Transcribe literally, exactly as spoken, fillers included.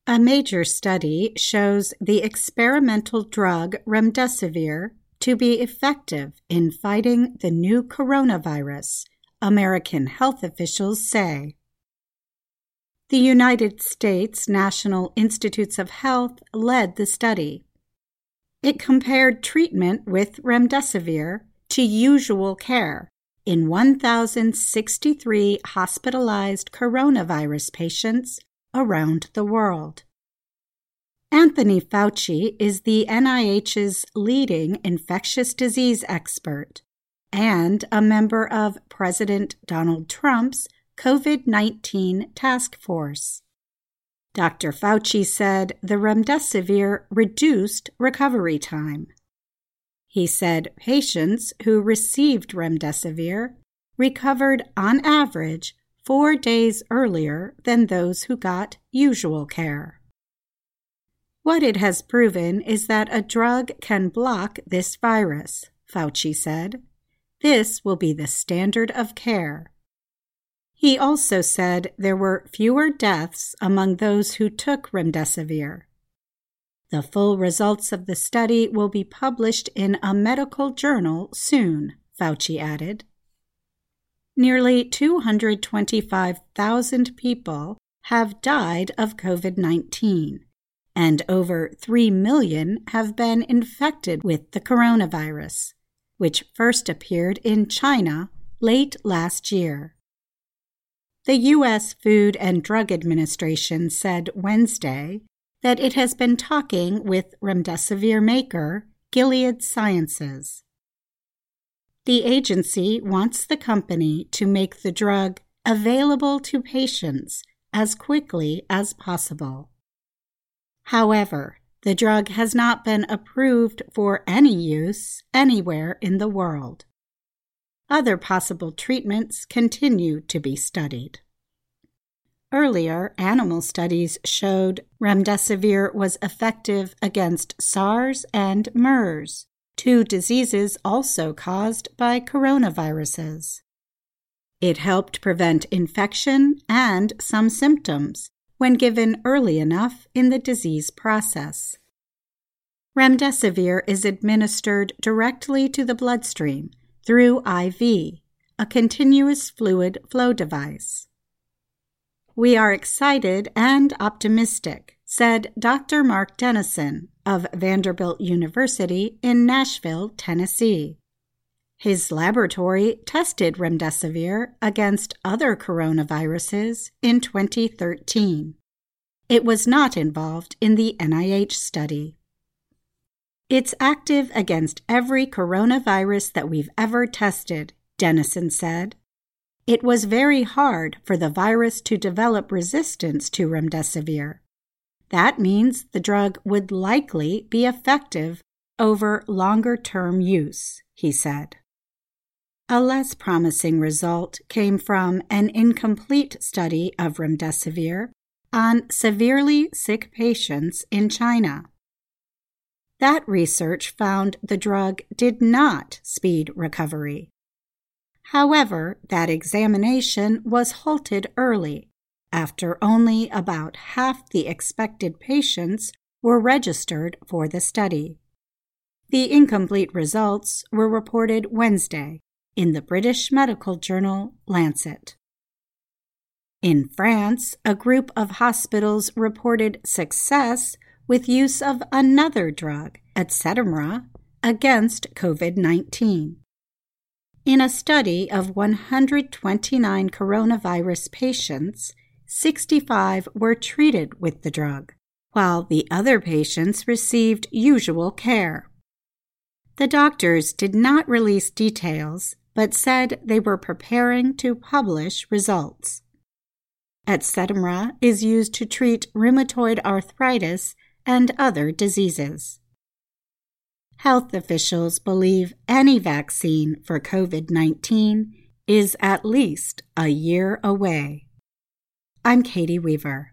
A major study shows the experimental drug remdesivir to be effective in fighting the new coronavirus, American health officials say. The United States National Institutes of Health led the study. It compared treatment with remdesivir to usual care in one thousand sixty-three hospitalized coronavirus patients around the world. Anthony Fauci is the N I H's leading infectious disease expert and a member of President Donald Trump's COVID nineteen task force. Doctor Fauci said the remdesivir reduced recovery time. He said patients who received remdesivir recovered on average four days earlier than those who got usual care. What it has proven is that a drug can block this virus, Fauci said. This will be the standard of care. He also said there were fewer deaths among those who took remdesivir. The full results of the study will be published in a medical journal soon, Fauci added. Nearly two hundred twenty-five thousand people have died of COVID nineteen, and over three million have been infected with the coronavirus, which first appeared in China late last year. The U S Food and Drug Administration said Wednesday that it has been talking with remdesivir maker Gilead Sciences. The agency wants the company to make the drug available to patients as quickly as possible. However, the drug has not been approved for any use anywhere in the world. Other possible treatments continue to be studied. Earlier, animal studies showed remdesivir was effective against SARS and MERS, two diseases also caused by coronaviruses. It helped prevent infection and some symptoms when given early enough in the disease process. Remdesivir is administered directly to the bloodstream through I V, a continuous fluid flow device. We are excited and optimistic, said Doctor Mark Dennison of Vanderbilt University in Nashville, Tennessee. His laboratory tested remdesivir against other coronaviruses in twenty thirteen. It was not involved in the N I H study. It's active against every coronavirus that we've ever tested, Dennison said. It was very hard for the virus to develop resistance to remdesivir. That means the drug would likely be effective over longer-term use, he said. A less promising result came from an incomplete study of remdesivir on severely sick patients in China. That research found the drug did not speed recovery. However, that examination was halted early, after only about half the expected patients were registered for the study. The incomplete results were reported Wednesday in the British medical journal Lancet. In France, a group of hospitals reported success with use of another drug, Actemra, against COVID nineteen. In a study of one hundred twenty-nine coronavirus patients, sixty-five were treated with the drug, while the other patients received usual care. The doctors did not release details, but said they were preparing to publish results. Actemra is used to treat rheumatoid arthritis and other diseases. Health officials believe any vaccine for COVID nineteen is at least a year away. I'm Katie Weaver.